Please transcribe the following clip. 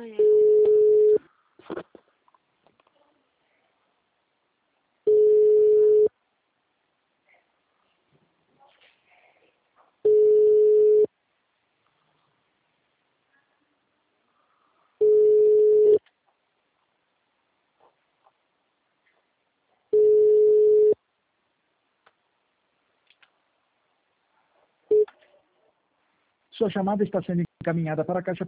Sua chamada está sendo encaminhada para a caixa